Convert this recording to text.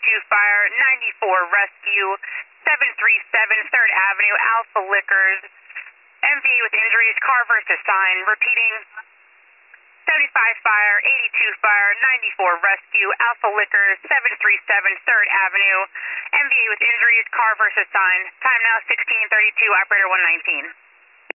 Fire, 94 Rescue, 737 3rd Avenue, Alpha Liquors, MVA with injuries, car versus sign, repeating, 75 Fire, 82 Fire, 94 Rescue, Alpha Liquors, 737 3rd Avenue, MVA with injuries, car versus sign, time now 16:32, operator 119.